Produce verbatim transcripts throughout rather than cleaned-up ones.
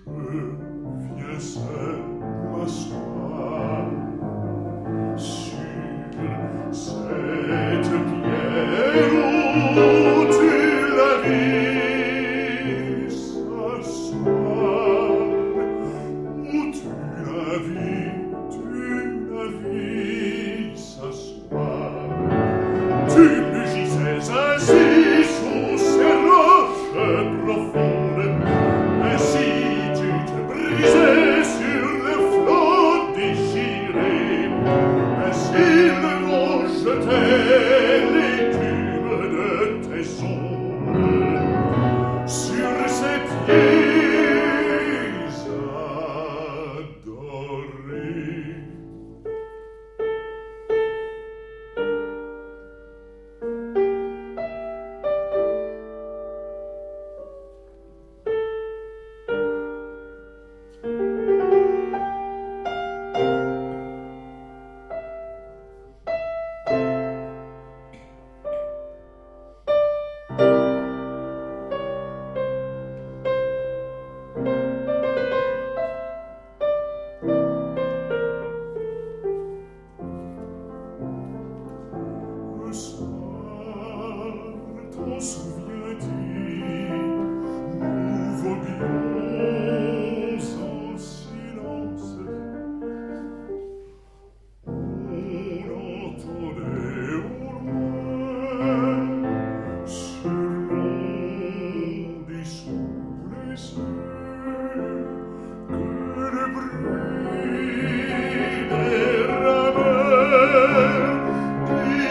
viens seul m'asseoir sur cette pierre où tu l'as vue s'asseoir, où tu l'as vue, tu l'as vue s'asseoir. Tu mugissais ainsi sous ces roches profondes, ainsi tu te brisais sur le flot déchiré, ainsi le vent jetait l'écume de tes sondes sur ces pieds adorés. Le soir, t'en souviens-tu, nous voguions en silence. On entendait au loin, sur l'onde et sous les cieux, que le bruit des rameurs qui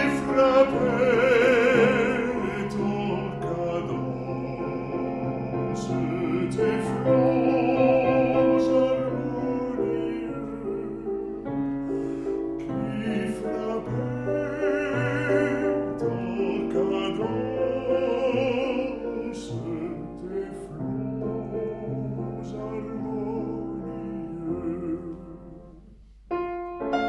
frappait en cadence tes flancs.